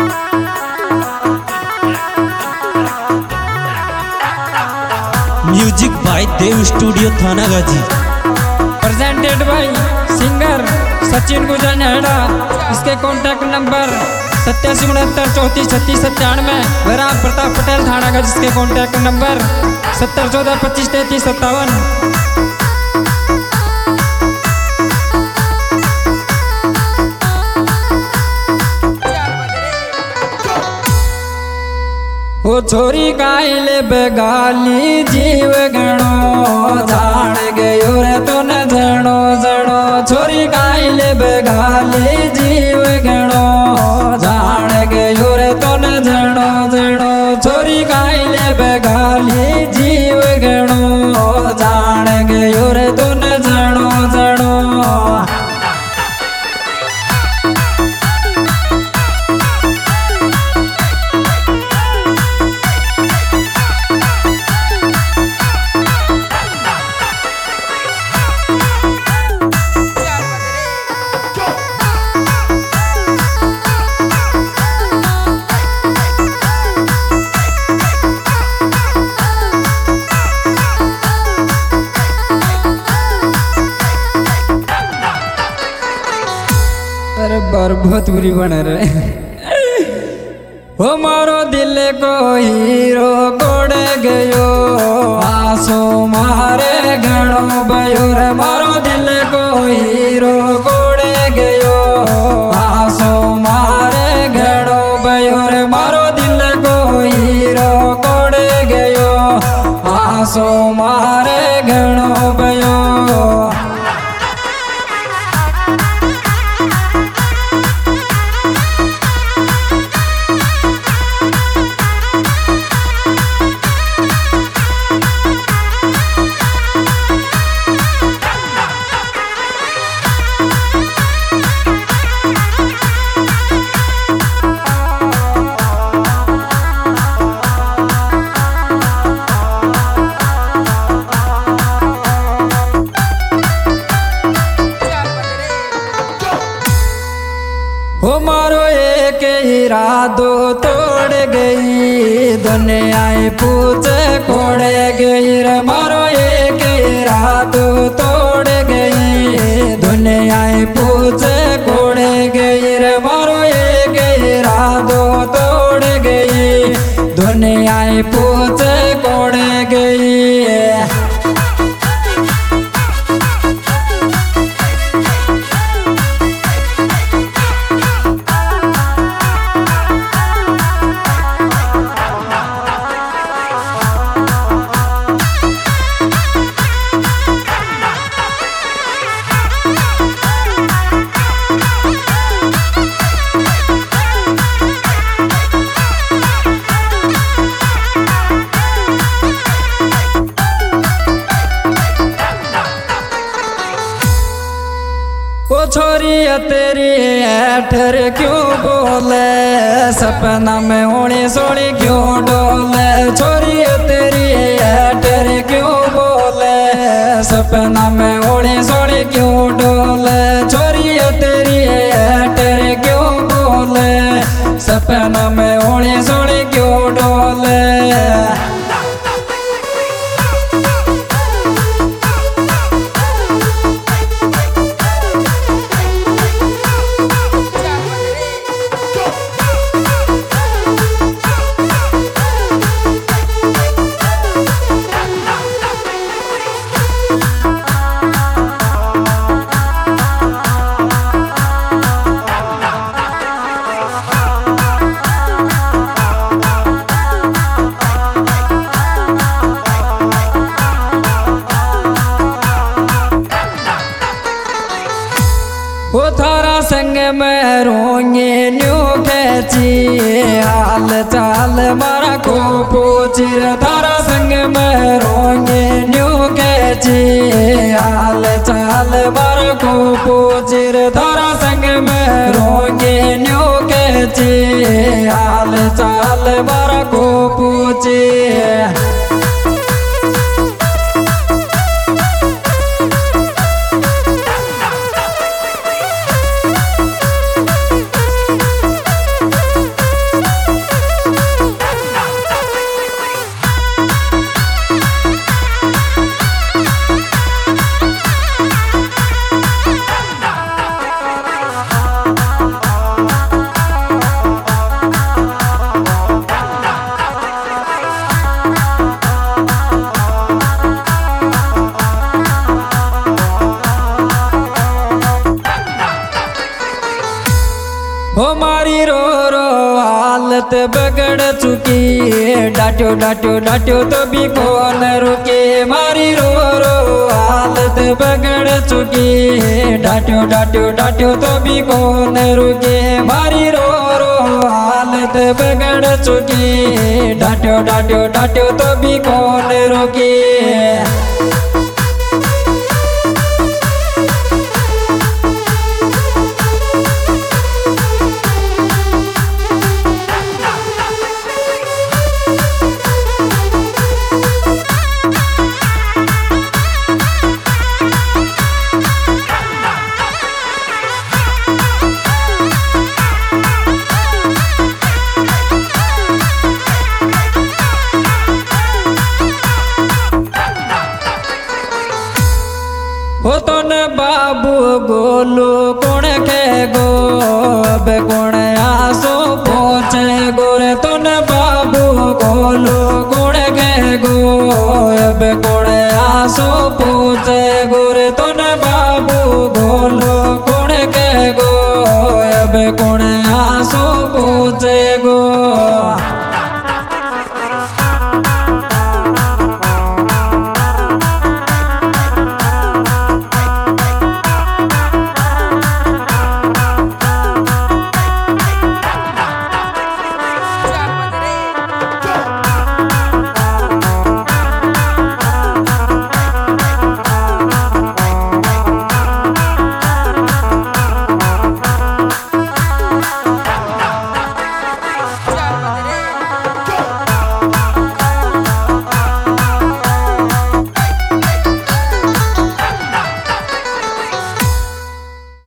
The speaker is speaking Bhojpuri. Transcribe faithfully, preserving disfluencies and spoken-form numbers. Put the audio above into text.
Music by Dev studio Thana Ghazi. Presented by singer Sachin Gujar Nehra. इसके कॉन्टैक्ट नंबर सत्तासी उनहत्तर चौंतीस छत्तीस सत्तानवे। राम प्रताप पटेल थाना गाजी। इसके कॉन्टैक्ट नंबर सत्तर चौदह पच्चीस तैंतीस सत्तावन। ओ छोरी काइले बेगाली जीव गणो जान गयो रे तो न जणो जणो। छोरी काइले बेगाली जीव गणो जान गयो रे तो न जणो जणो। छोरी काइले बेगाली जीव गणो जान गयो रे तो न जणो जणो। बर बहुत बुरी बन रहे। हो मारो दिल को हीरो गोड़ गयो आंसू मारे घणो भयो रे। मारो दिल को हीरो गोड़ गयो आंसू मारे घणो भयो रे। मारो दिल को हीरो गोड़ गयो आंसू मारे घणो भयो। हो मारो एक इरादो तोड़ गई दुनिया पूछ खोड़ गई रे। मारो एक इरादो तोड़ गई दुनिया पूछ खोड़ गई रे। मारो एक इरादो तोड़ गई दुनिया पूछ खोड़ गई। ओ छोरी तेरी ऐठर क्यों बोले सपना में होनी सोनी क्यों डोले। छोरी तेरी ऐठर क्यों बोले सपना में होनी सोनी क्यों डोले। छोरी तेरी ऐठर क्यों बोले सपना में होनी सोनी क्यों डोले। वो थारा संग में रोंगे न्यू खेची हाल चाल मारा को पूछी रे। थारा संग में रोंगे न्यू खेची हाल चाल मारा को पूछी रे। थारा संग में रोंगे न्यू खेची हाल चाल मारा को पूछी। हालत बगड़ चुकी डाट्यो डाट्यो डाट्यो तो भी कौन रुके मारी रो रो हालत बगड़ चुकी डाट्यो डाट्यो डाट्यो तो भी कौन रुके मारी रो रो हालत बगड़ चुकी डाट्यो डाट्यो डाट्यो तो भी कौन रुके। हो तो न बाबू गोलू कौन के गो अब कौन आसो पहुँचे गोरे तो न बाबू गोलू कौन के गो अब कौन आसो पहुँचे गोरे तो न बाबू गोलू कौन के गो अब कौन आसो पहुँचे गो।